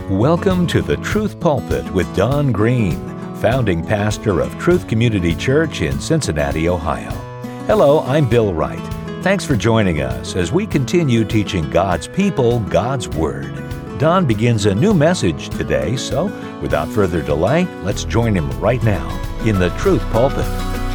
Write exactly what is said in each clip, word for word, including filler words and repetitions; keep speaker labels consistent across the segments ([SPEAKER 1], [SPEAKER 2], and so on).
[SPEAKER 1] Welcome to the Truth Pulpit with Don Green, founding pastor of Truth Community Church in Cincinnati, Ohio. Hello, I'm Bill Wright. Thanks for joining us as we continue teaching God's people God's Word. Don begins a new message today, so without further delay, let's join him right now in the Truth Pulpit.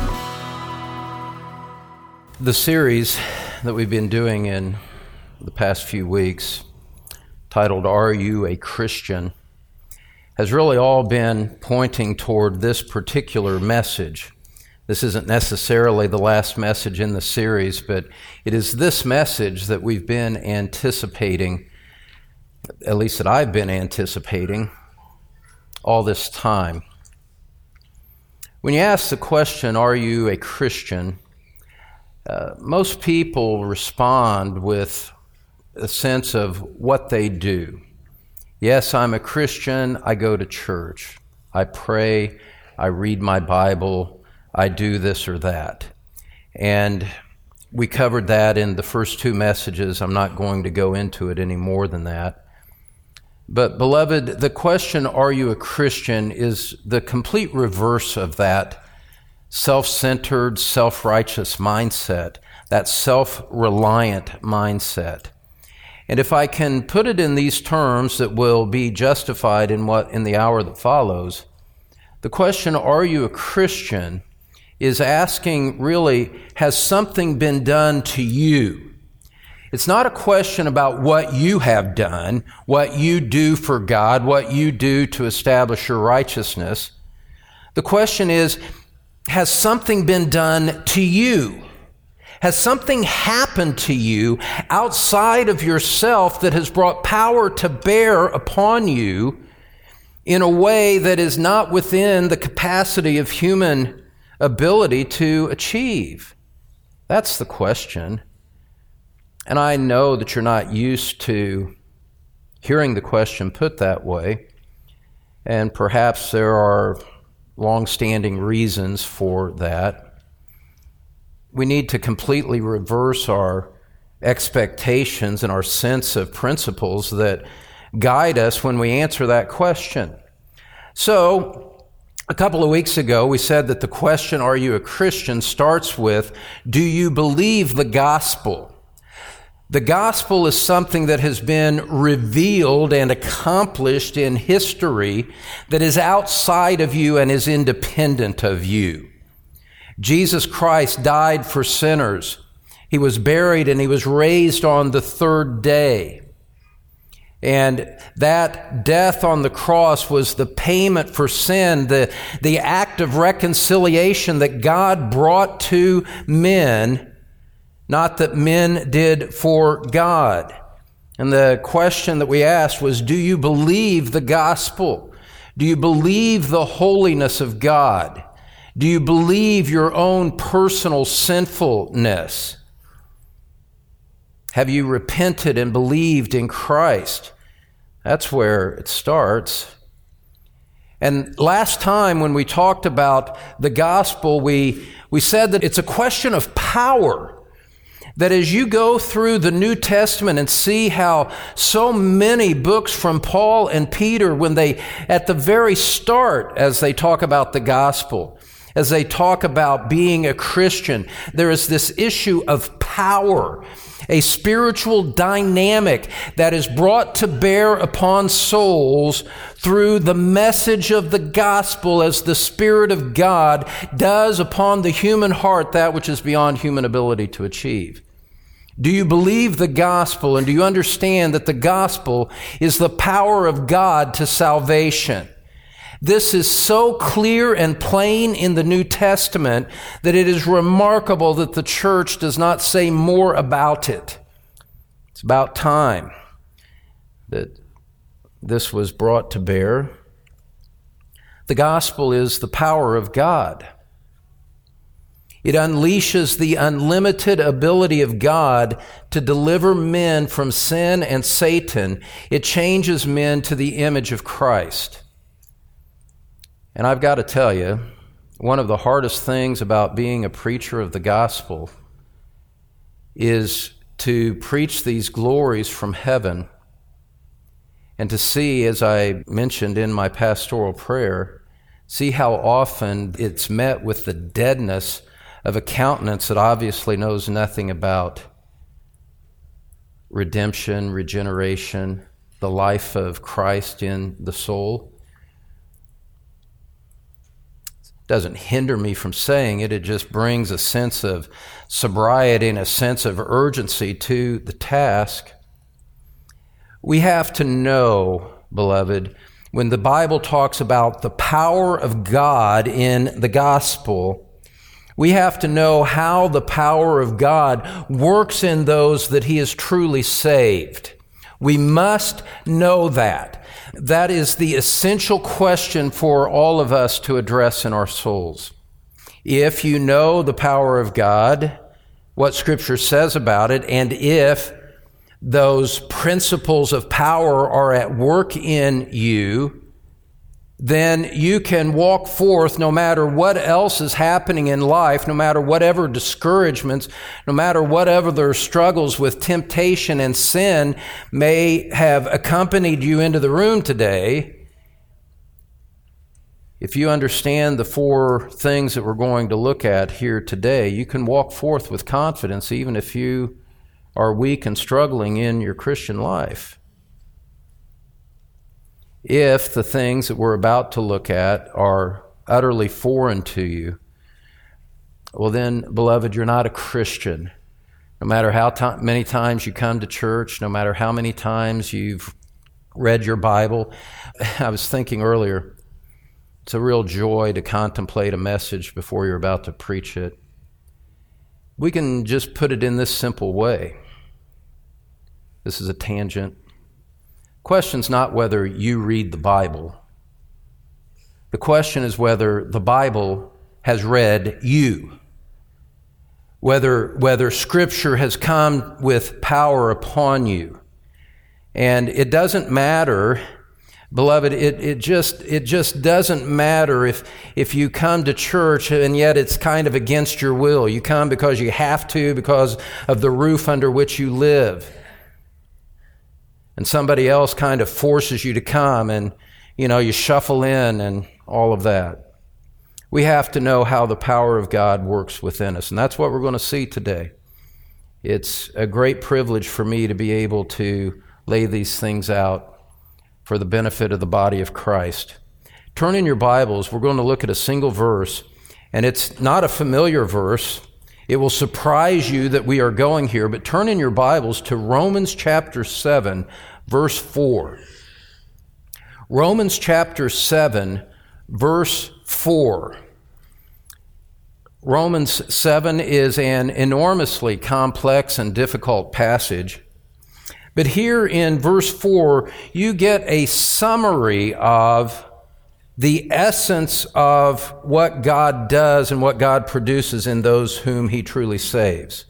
[SPEAKER 2] The series that we've been doing in the past few weeks, titled Are You a Christian?, has really all been pointing toward this particular message. This isn't necessarily the last message in the series, but it is this message that we've been anticipating, at least that I've been anticipating, all this time. When you ask the question, are you a Christian? Uh, most people respond with a sense of what they do. Yes, I'm a Christian. I go to church. I pray. I read my Bible. I do this or that. And we covered that in the first two messages. I'm not going to go into it any more than that. But beloved, the question, are you a Christian, is the complete reverse of that self-centered, self-righteous mindset, that self-reliant mindset. And if I can put it in these terms that will be justified in what in the hour that follows, the question, are you a Christian, is asking really, has something been done to you? It's not a question about what you have done, what you do for God, what you do to establish your righteousness. The question is, has something been done to you? Has something happened to you outside of yourself that has brought power to bear upon you in a way that is not within the capacity of human ability to achieve? That's the question. And I know that you're not used to hearing the question put that way, and perhaps there are long-standing reasons for that. We need to completely reverse our expectations and our sense of principles that guide us when we answer that question. So, a couple of weeks ago, we said that the question, are you a Christian, starts with, do you believe the gospel? The gospel is something that has been revealed and accomplished in history that is outside of you and is independent of you. Jesus Christ died for sinners. He was buried and he was raised on the third day. And that death on the cross was the payment for sin, the, the act of reconciliation that God brought to men, not that men did for God. And the question that we asked was, do you believe the gospel? Do you believe the holiness of God? Do you believe your own personal sinfulness? Have you repented and believed in Christ? That's where it starts. And last time when we talked about the gospel, we, we said that it's a question of power. That as you go through the New Testament and see how so many books from Paul and Peter, when they, at the very start, as they talk about the gospel, as they talk about being a Christian, there is this issue of power, a spiritual dynamic that is brought to bear upon souls through the message of the gospel as the Spirit of God does upon the human heart that which is beyond human ability to achieve. Do you believe the gospel, and do you understand that the gospel is the power of God to salvation? This is so clear and plain in the New Testament that it is remarkable that the church does not say more about it. It's about time that this was brought to bear. The gospel is the power of God. It unleashes the unlimited ability of God to deliver men from sin and Satan. It changes men to the image of Christ. And I've got to tell you, one of the hardest things about being a preacher of the gospel is to preach these glories from heaven and to see, as I mentioned in my pastoral prayer, see how often it's met with the deadness of a countenance that obviously knows nothing about redemption, regeneration, the life of Christ in the soul. Doesn't hinder me from saying it. It just brings a sense of sobriety and a sense of urgency to the task. We have to know, beloved, when the Bible talks about the power of God in the gospel, we have to know how the power of God works in those that He has truly saved. We must know that. That is the essential question for all of us to address in our souls. If you know the power of God, what Scripture says about it, and if those principles of power are at work in you, then you can walk forth no matter what else is happening in life, no matter whatever discouragements, no matter whatever their struggles with temptation and sin may have accompanied you into the room today. If you understand the four things that we're going to look at here today, you can walk forth with confidence even if you are weak and struggling in your Christian life. If the things that we're about to look at are utterly foreign to you, well then, beloved, you're not a Christian. No matter how t- many times you come to church, no matter how many times you've read your Bible. I was thinking earlier, it's a real joy to contemplate a message before you're about to preach it. We can just put it in this simple way. This is a tangent. Question's not whether you read the Bible. The question is whether the Bible has read you. Whether, whether Scripture has come with power upon you. And it doesn't matter, beloved, it, it just it just doesn't matter if, if you come to church and yet it's kind of against your will. You come because you have to, because of the roof under which you live. And somebody else kind of forces you to come and, you know, you shuffle in and all of that. We have to know how the power of God works within us. And that's what we're going to see today. It's a great privilege for me to be able to lay these things out for the benefit of the body of Christ. Turn in your Bibles. We're going to look at a single verse. And it's not a familiar verse. It will surprise you that we are going here, but turn in your Bibles to Romans chapter seven, verse four. Romans chapter seven, verse four. Romans seven is an enormously complex and difficult passage. But here in verse four, you get a summary of the essence of what God does and what God produces in those whom He truly saves.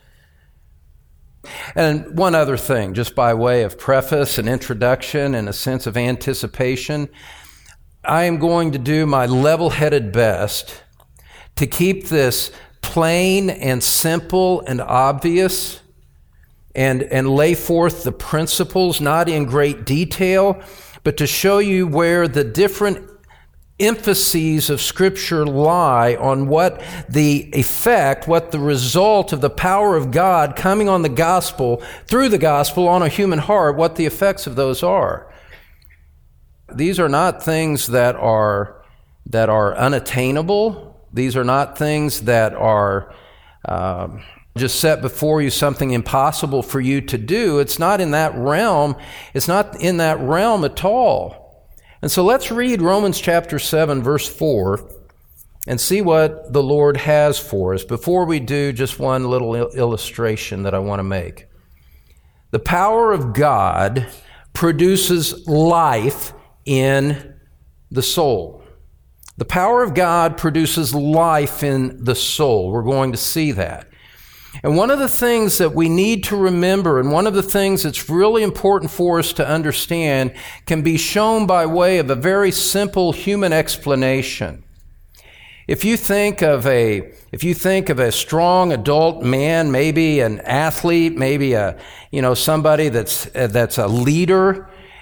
[SPEAKER 2] And one other thing, just by way of preface and introduction and a sense of anticipation, I am going to do my level-headed best to keep this plain and simple and obvious and, and lay forth the principles, not in great detail, but to show you where the different emphases of Scripture lie on what the effect, what the result of the power of God coming on the gospel, through the gospel on a human heart, what the effects of those are. These are not things that are, that are unattainable. These are not things that are uh, just set before you, something impossible for you to do. It's not in that realm. It's not in that realm at all. And so let's read Romans chapter seven, verse four, and see what the Lord has for us. Before we do, just one little illustration that I want to make. The power of God produces life in the soul. The power of God produces life in the soul. We're going to see that. And one of the things that we need to remember, and one of the things that's really important for us to understand, can be shown by way of a very simple human explanation. If you think of a, if you think of a strong adult man, maybe an athlete, maybe a, you know, somebody that's, uh, that's a leader,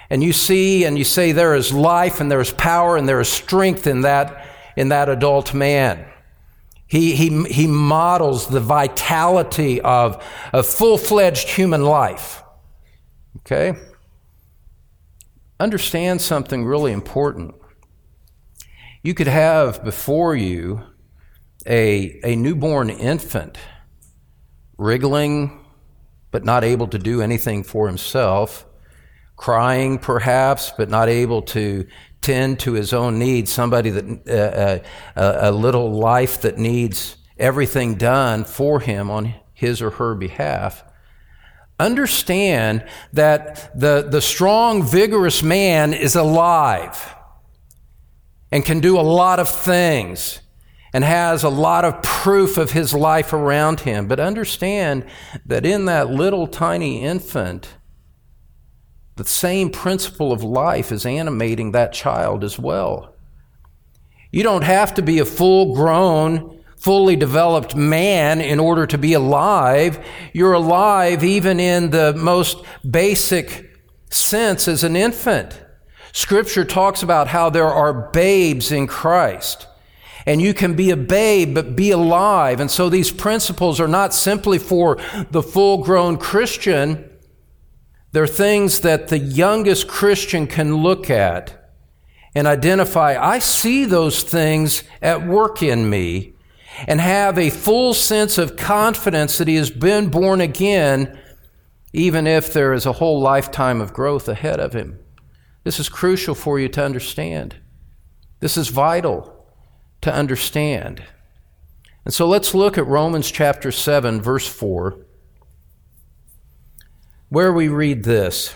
[SPEAKER 2] And you see and you say there is life and there is power and there is strength in that, in that adult man. He, he, he models the vitality of a full-fledged human life. Okay? Understand something really important. You could have before you a, a newborn infant wriggling but not able to do anything for himself, crying perhaps, but not able to tend to his own needs, somebody that uh, a, a little life that needs everything done for him on his or her behalf. Understand that the, the strong, vigorous man is alive and can do a lot of things and has a lot of proof of his life around him. But understand that in that little tiny infant, the same principle of life is animating that child as well. You don't have to be a full-grown, fully developed man in order to be alive. You're alive even in the most basic sense as an infant. Scripture talks about how there are babes in Christ. And you can be a babe, but be alive. And so these principles are not simply for the full-grown Christian. They're things that the youngest Christian can look at and identify, I see those things at work in me, and have a full sense of confidence that he has been born again, even if there is a whole lifetime of growth ahead of him. This is crucial for you to understand. This is vital to understand. And so let's look at Romans chapter seven, verse four, where we read this.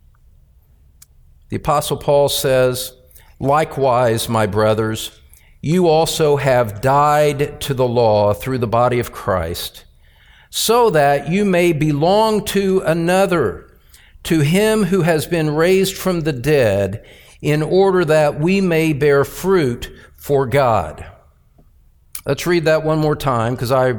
[SPEAKER 2] The Apostle Paul says, "Likewise, my brothers, you also have died to the law through the body of Christ, so that you may belong to another, to him who has been raised from the dead, in order that we may bear fruit for God." Let's read that one more time, because I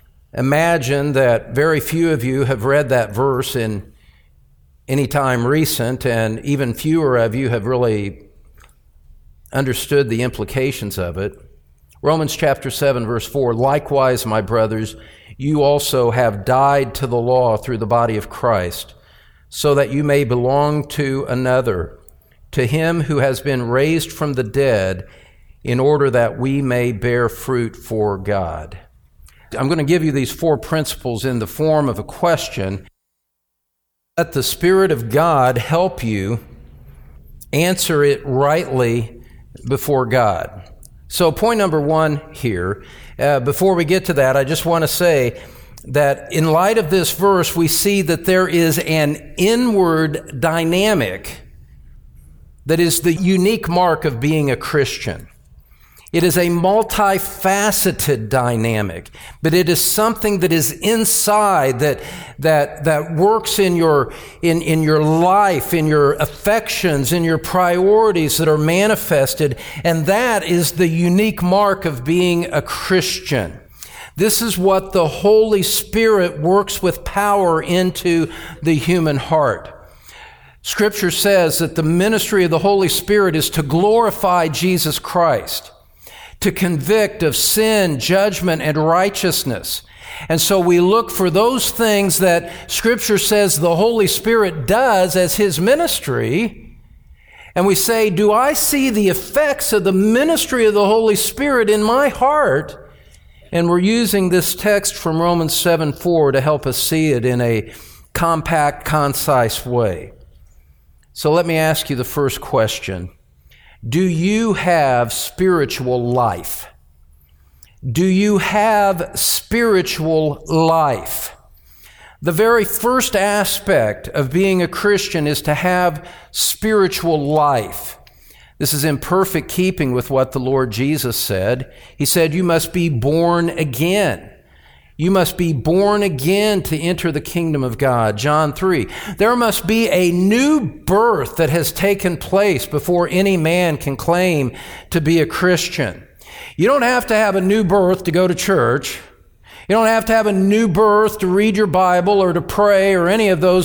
[SPEAKER 2] imagine that very few of you have read that verse in any time recent, and even fewer of you have really understood the implications of it. Romans chapter seven, verse four, "Likewise, my brothers, you also have died to the law through the body of Christ, so that you may belong to another, to him who has been raised from the dead, in order that we may bear fruit for God." I'm going to give you these four principles in the form of a question. Let the Spirit of God help you answer it rightly before God. So point number one here, uh, before we get to that, I just want to say that in light of this verse, we see that there is an inward dynamic that is the unique mark of being a Christian. It is a multifaceted dynamic, but it is something that is inside, that that that works in your in, in your life, in your affections, in your priorities that are manifested, and that is the unique mark of being a Christian. This is what the Holy Spirit works with power into the human heart. Scripture says that the ministry of the Holy Spirit is to glorify Jesus Christ, to convict of sin, judgment, and righteousness. And so we look for those things that Scripture says the Holy Spirit does as His ministry, and we say, do I see the effects of the ministry of the Holy Spirit in my heart? And we're using this text from Romans seven four to help us see it in a compact, concise way. So let me ask you the first question. Do you have spiritual life? Do you have spiritual life? The very first aspect of being a Christian is to have spiritual life. This is in perfect keeping with what the Lord Jesus said. He said, you must be born again. You must be born again to enter the kingdom of God. John three. There must be a new birth that has taken place before any man can claim to be a Christian. You don't have to have a new birth to go to church. You don't have to have a new birth to read your Bible or to pray or any of those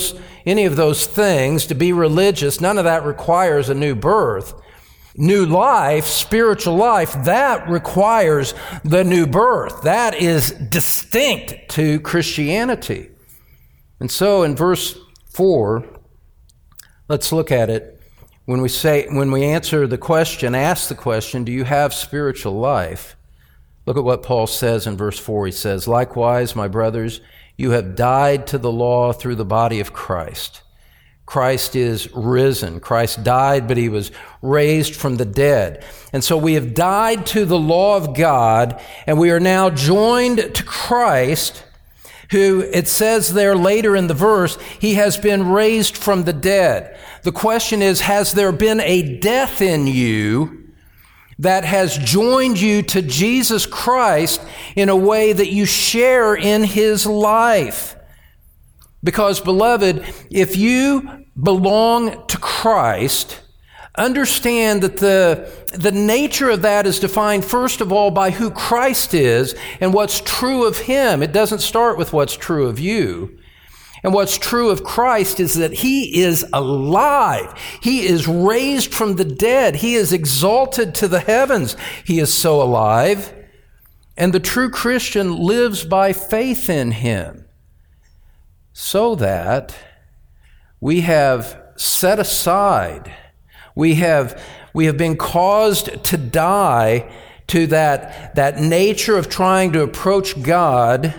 [SPEAKER 2] any of those things, to be religious, none of that requires a new birth. New life, spiritual life, that requires the new birth. That is distinct to Christianity. And so in verse four, let's look at it. When we say, when we answer the question, ask the question, do you have spiritual life? Look at what Paul says in verse four. He says, likewise, my brothers, you have died to the law through the body of Christ. Christ is risen. Christ died, but he was raised from the dead. And so we have died to the law of God, and we are now joined to Christ, who, it says there later in the verse, he has been raised from the dead. The question is, has there been a death in you that has joined you to Jesus Christ in a way that you share in his life? Because, beloved, if you belong to Christ, understand that the, the nature of that is defined, first of all, by who Christ is and what's true of him. It doesn't start with what's true of you. And what's true of Christ is that he is alive. He is raised from the dead. He is exalted to the heavens. He is so alive. And the true Christian lives by faith in him, so that we have set aside, we have, we have been caused to die to that, that nature of trying to approach God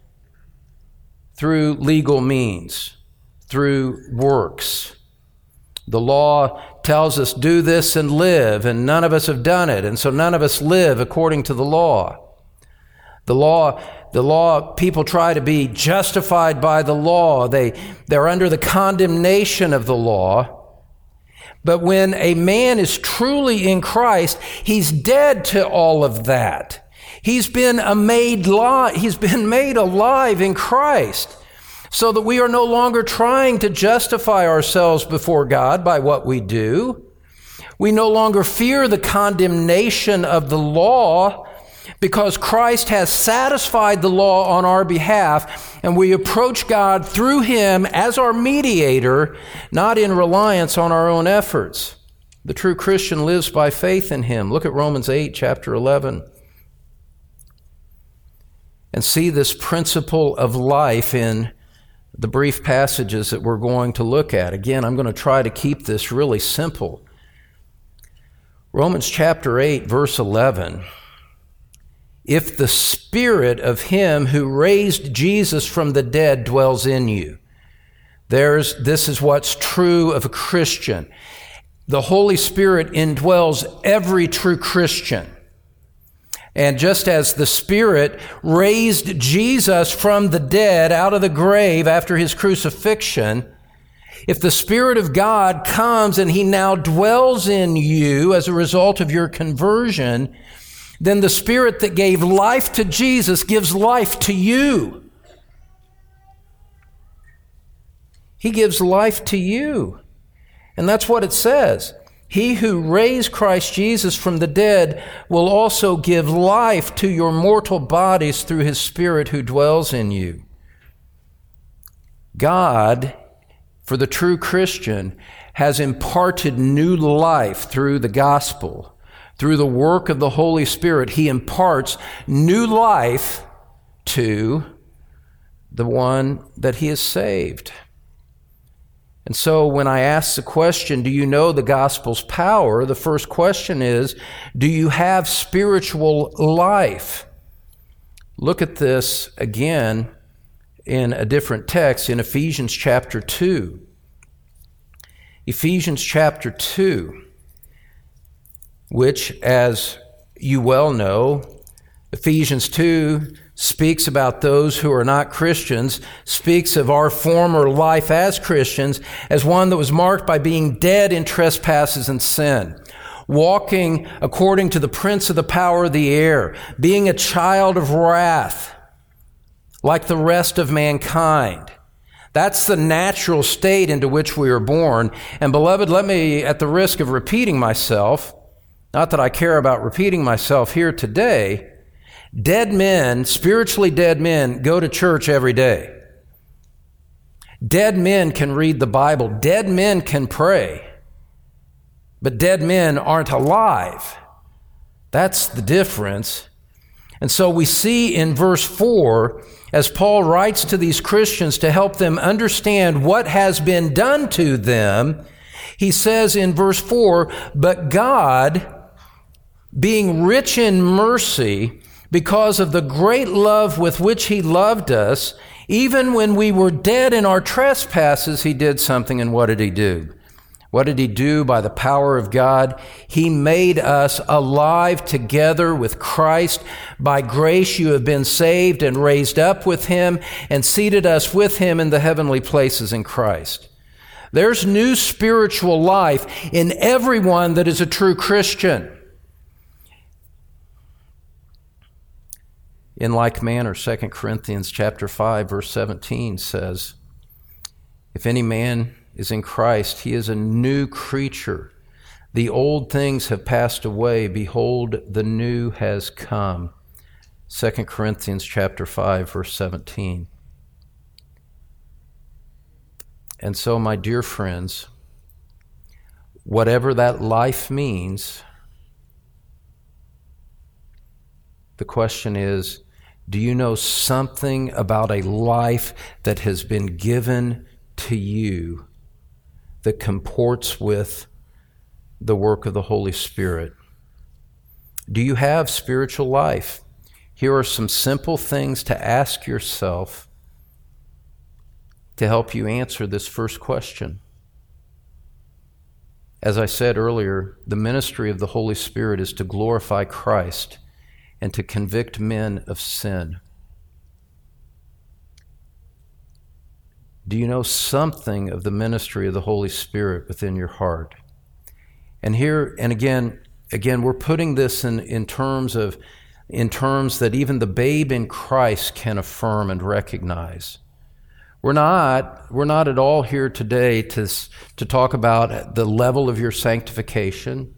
[SPEAKER 2] through legal means, through works. The law tells us, do this and live, and none of us have done it, and so none of us live according to the law. The law The law, people try to be justified by the law. They, they're under the condemnation of the law. But when a man is truly in Christ, he's dead to all of that. He's been a made li- he's been made alive in Christ, so that we are no longer trying to justify ourselves before God by what we do. We no longer fear the condemnation of the law, because Christ has satisfied the law on our behalf, and we approach God through him as our mediator, not in reliance on our own efforts. The true Christian lives by faith in him. Look at Romans eight, chapter eleven, and see this principle of life in the brief passages that we're going to look at. Again, I'm going to try to keep this really simple. Romans chapter eight, verse eleven. If the Spirit of him who raised Jesus from the dead dwells in you, there's, this is what's true of a Christian. The Holy Spirit indwells every true Christian. And just as the Spirit raised Jesus from the dead out of the grave after his crucifixion, if the Spirit of God comes and he now dwells in you as a result of your conversion, then the Spirit that gave life to Jesus gives life to you. He gives life to you. And that's what it says. He who raised Christ Jesus from the dead will also give life to your mortal bodies through his Spirit who dwells in you. God, for the true Christian, has imparted new life through the gospel. Through the work of the Holy Spirit, he imparts new life to the one that he has saved. And so when I ask the question, do you know the gospel's power? The first question is, do you have spiritual life? Look at this again in a different text in Ephesians chapter two. Ephesians chapter two. Which, as you well know, Ephesians two speaks about those who are not Christians, speaks of our former life as Christians as one that was marked by being dead in trespasses and sin, walking according to the prince of the power of the air, being a child of wrath like the rest of mankind. That's the natural state into which we are born. And beloved, let me, at the risk of repeating myself, not that I care about repeating myself here today, dead men, spiritually dead men, go to church every day. Dead men can read the Bible. Dead men can pray. But dead men aren't alive. That's the difference. And so we see in verse four, as Paul writes to these Christians to help them understand what has been done to them, he says in verse four, "But God, being rich in mercy, because of the great love with which he loved us, even when we were dead in our trespasses, he did something." And what did he do? What did he do by the power of God? He made us alive together with Christ. By grace you have been saved and raised up with him and seated us with him in the heavenly places in Christ. There's new spiritual life in everyone that is a true Christian. In like manner, Second Corinthians chapter five, verse seventeen says, "If any man is in Christ, he is a new creature. The old things have passed away. Behold, the new has come." Second Corinthians chapter five, verse seventeen. And so, my dear friends, whatever that life means, the question is, do you know something about a life that has been given to you that comports with the work of the Holy Spirit? Do you have spiritual life? Here are some simple things to ask yourself to help you answer this first question. As I said earlier, the ministry of the Holy Spirit is to glorify Christ and to convict men of sin. Do you know something of the ministry of the Holy Spirit within your heart? And here, and again, again, we're putting this in, in terms of, in terms that even the babe in Christ can affirm and recognize. We're not, we're not at all here today to, to talk about the level of your sanctification,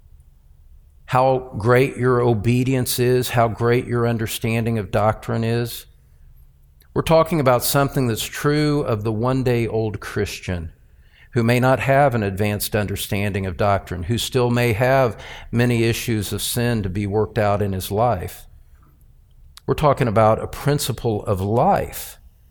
[SPEAKER 2] how great your obedience is, how great your understanding of doctrine is. We're talking about something that's true of the one-day-old Christian who may not have an advanced understanding of doctrine, who still may have many issues of sin to be worked out in his life. We're talking about a principle of life.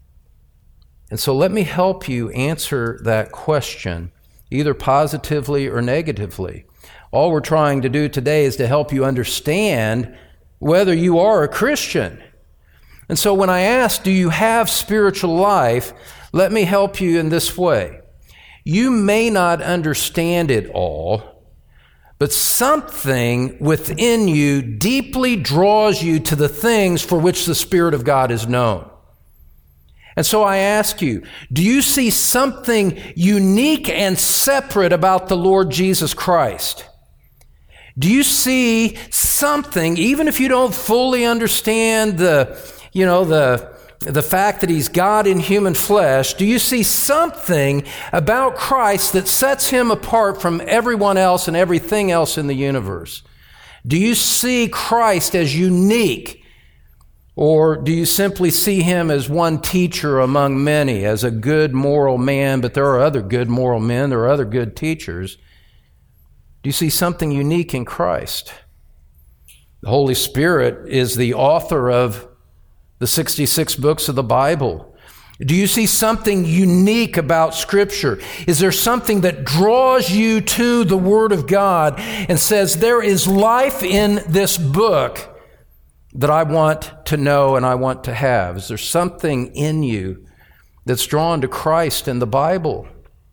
[SPEAKER 2] And so let me help you answer that question, either positively or negatively. All we're trying to do today is to help you understand whether you are a Christian. And so when I ask, do you have spiritual life, let me help you in this way. You may not understand it all, but something within you deeply draws you to the things for which the Spirit of God is known. And so I ask you, do you see something unique and separate about the Lord Jesus Christ? Do you see something, even if you don't fully understand the, you know, the, the fact that he's God in human flesh, do you see something about Christ that sets him apart from everyone else and everything else in the universe? Do you see Christ as unique? Or do you simply see him as one teacher among many, as a good moral man, but there are other good moral men, there are other good teachers? Do you see something unique in Christ? The Holy Spirit is the author of the sixty-six books of the Bible. Do you see something unique about Scripture? Is there something that draws you to the Word of God and says, there is life in this book that I want to know and I want to have? Is there something in you that's drawn to Christ and the Bible?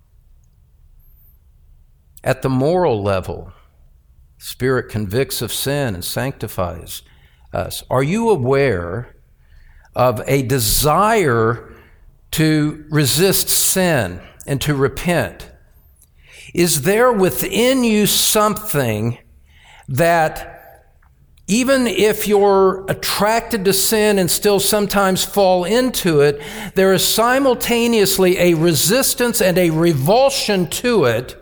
[SPEAKER 2] At the moral level, Spirit convicts of sin and sanctifies us. Are you aware of a desire to resist sin and to repent? Is there within you something that, even if you're attracted to sin and still sometimes fall into it, there is simultaneously a resistance and a revulsion to it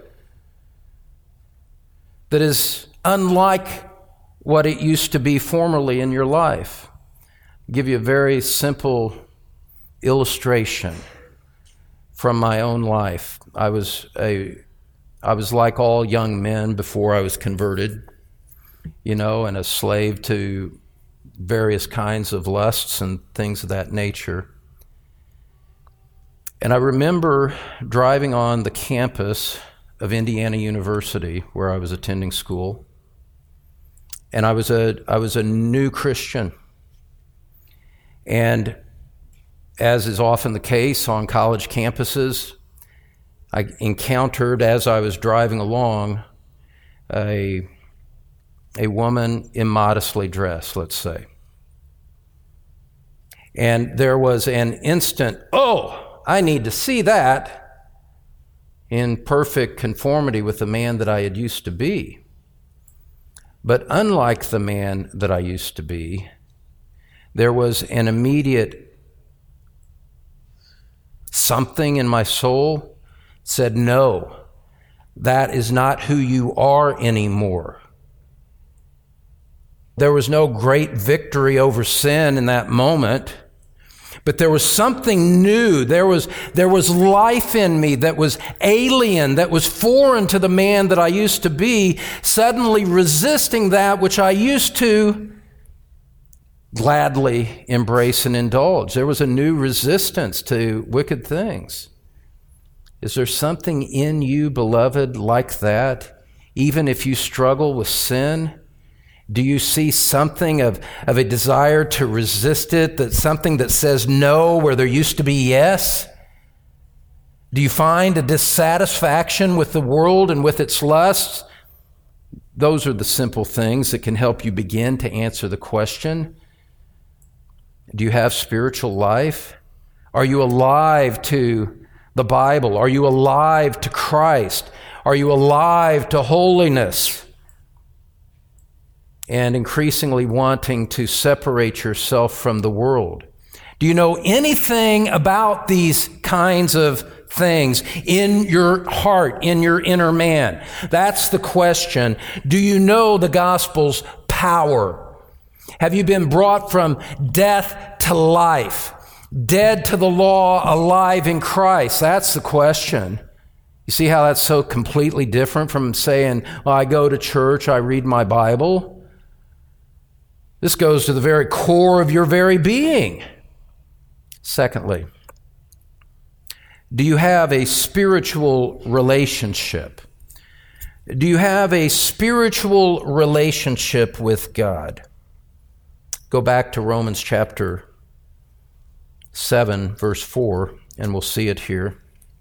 [SPEAKER 2] that is unlike what it used to be formerly in your life? I'll give you a very simple illustration. from my own life. I was a, I was like all young men before I was converted, you know, and a slave to various kinds of lusts and things of that nature. And I remember driving on the campus of Indiana University, where I was attending school, and I was a I was a new Christian. And as is often the case on college campuses, I encountered, as I was driving along, a a woman immodestly dressed, let's say. And there was an instant, oh, I need to see that, in perfect conformity with the man that I had used to be. But unlike the man that I used to be, there was an immediate something in my soul said, no, that is not who you are anymore. There was no great victory over sin in that moment, but there was something new. There was, there was life in me that was alien, that was foreign to the man that I used to be, suddenly resisting that which I used to gladly embrace and indulge. There was a new resistance to wicked things. Is there something in you, beloved, like that? Even if you struggle with sin, do you see something of, of a desire to resist it, that something that says no where there used to be yes? Do you find a dissatisfaction with the world and with its lusts? Those are the simple things that can help you begin to answer the question. Do you have spiritual life? Are you alive to the Bible? Are you alive to Christ? Are you alive to holiness? And increasingly wanting to separate yourself from the world. Do you know anything about these kinds of things in your heart, in your inner man? That's the question. Do you know the gospel's power? Have you been brought from death to life? Dead to the law, alive in Christ? That's the question. You see how that's so completely different from saying, well, I go to church, I read my Bible. This goes to the very core of your very being. Secondly, do you have a spiritual relationship? Do you have a spiritual relationship with God? Go back to Romans chapter seven, verse four, and we'll see it here.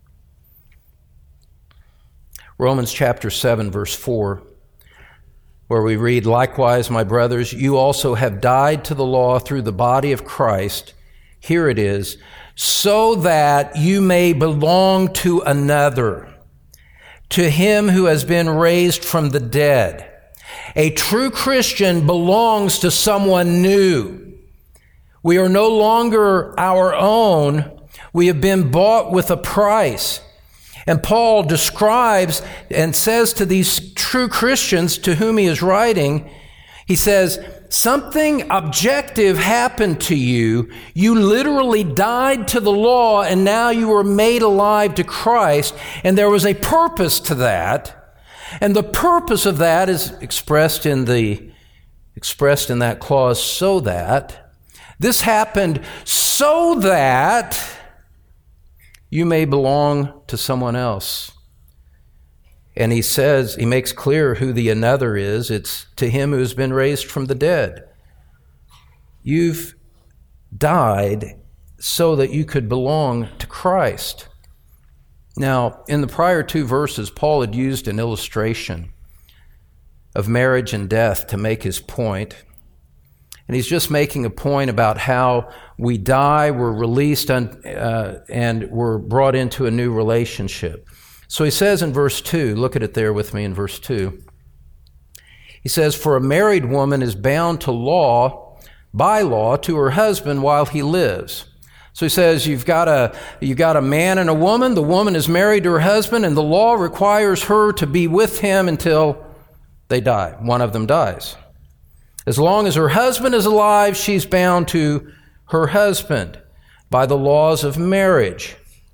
[SPEAKER 2] Romans chapter seven, verse four. Where we read, likewise, my brothers, you also have died to the law through the body of Christ. Here it is, so that you may belong to another, to him who has been raised from the dead. A true Christian belongs to someone new. We are no longer our own. We have been bought with a price. And Paul describes and says to these true Christians to whom he is writing, he says, something objective happened to you. You literally died to the law, and now you were made alive to Christ, and there was a purpose to that. And the purpose of that is expressed in the expressed in that clause, so that. This happened so that you may belong to someone else. And he says, he makes clear who the another is. It's to him who has been raised from the dead. You've died so that you could belong to Christ. Now, in the prior two verses, Paul had used an illustration of marriage and death to make his point. And he's just making a point about how we die, we're released, on, uh, and we're brought into a new relationship. So he says in verse two, look at it there with me in verse two. He says, for a married woman is bound to law, by law, to her husband while he lives. So he says, you've got a, you've got a man and a woman. The woman is married to her husband, and the law requires her to be with him until they die. One of them dies. As long as her husband is alive, she's bound to her husband by the laws of marriage.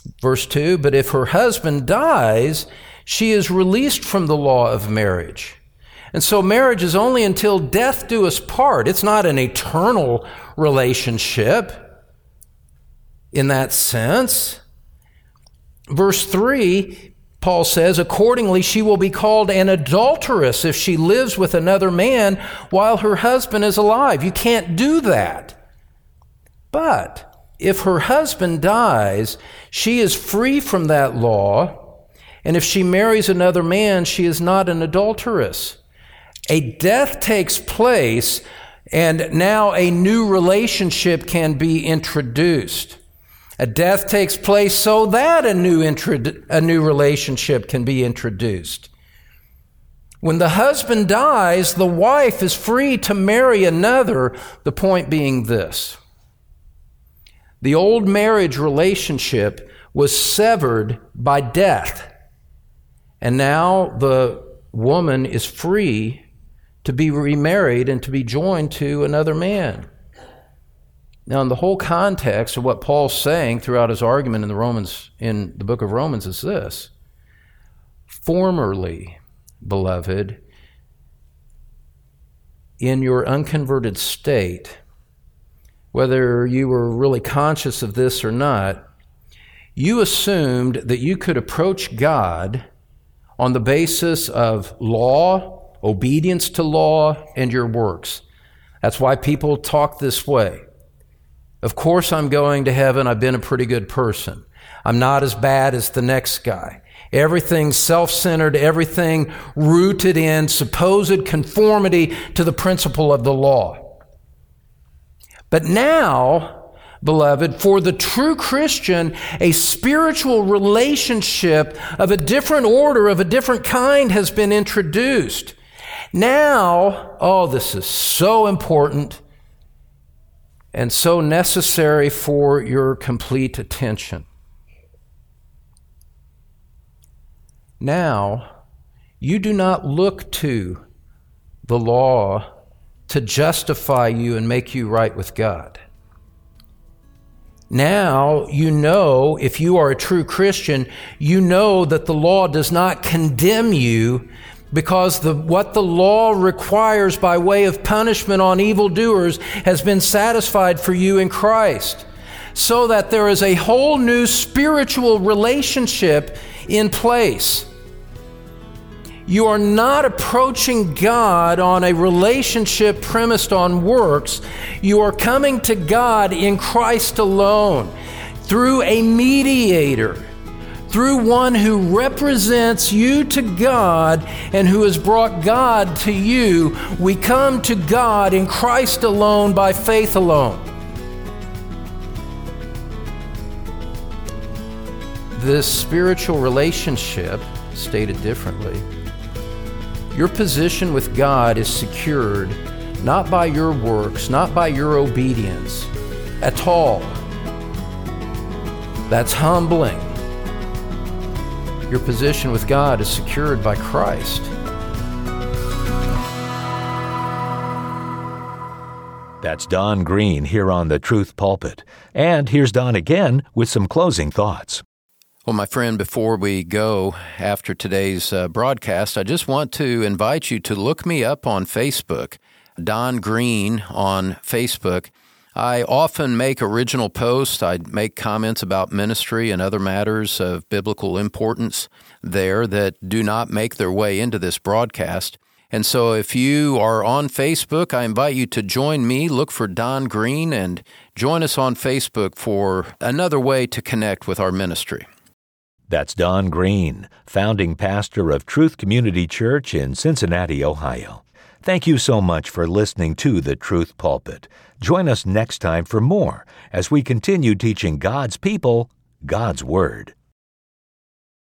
[SPEAKER 2] Verse two, but if her husband dies, she is released from the law of marriage. And so marriage is only until death do us part. It's not an eternal relationship in that sense. Verse three, Paul says, accordingly, she will be called an adulteress if she lives with another man while her husband is alive. You can't do that. But if her husband dies, she is free from that law. And if she marries another man, she is not an adulteress. A death takes place, and now a new relationship can be introduced. A death takes place so that a new intro- a new relationship can be introduced. When the husband dies, the wife is free to marry another, the point being this. The old marriage relationship was severed by death, and now the woman is free to be remarried and to be joined to another man. Now, in the whole context of what Paul's saying throughout his argument in the Romans, in the book of Romans, is this: formerly, beloved, in your unconverted state, whether you were really conscious of this or not, you assumed that you could approach God on the basis of law, obedience to law, and your works. That's why people talk this way. Of course I'm going to heaven. I've been a pretty good person. I'm not as bad as the next guy. Everything's self-centered, everything rooted in supposed conformity to the principle of the law. But now, beloved, for the true Christian, a spiritual relationship of a different order, of a different kind, has been introduced. Now, oh, this is so important and so necessary for your complete attention. Now, you do not look to the law to justify you and make you right with God. Now, you know, if you are a true Christian, you know that the law does not condemn you, because the, what the law requires by way of punishment on evildoers has been satisfied for you in Christ, so that there is a whole new spiritual relationship in place. You are not approaching God on a relationship premised on works. You are coming to God in Christ alone, through a mediator, through one who represents you to God and who has brought God to you. We come to God in Christ alone by faith alone. This spiritual relationship, stated differently, your position with God is secured not by your works, not by your obedience at all. That's humbling. Your position with God is secured by Christ.
[SPEAKER 1] That's Don Green here on the Truth Pulpit. And here's Don again with some closing thoughts.
[SPEAKER 2] Well, my friend, before we go after today's uh, broadcast, I just want to invite you to look me up on Facebook, Don Green on Facebook. I often make original posts. I make comments about ministry and other matters of biblical importance there that do not make their way into this broadcast. And so if you are on Facebook, I invite you to join me, look for Don Green, and join us on Facebook for another way to connect with our ministry.
[SPEAKER 1] That's Don Green, founding pastor of Truth Community Church in Cincinnati, Ohio. Thank you so much for listening to the Truth Pulpit. Join us next time for more as we continue teaching God's people God's Word.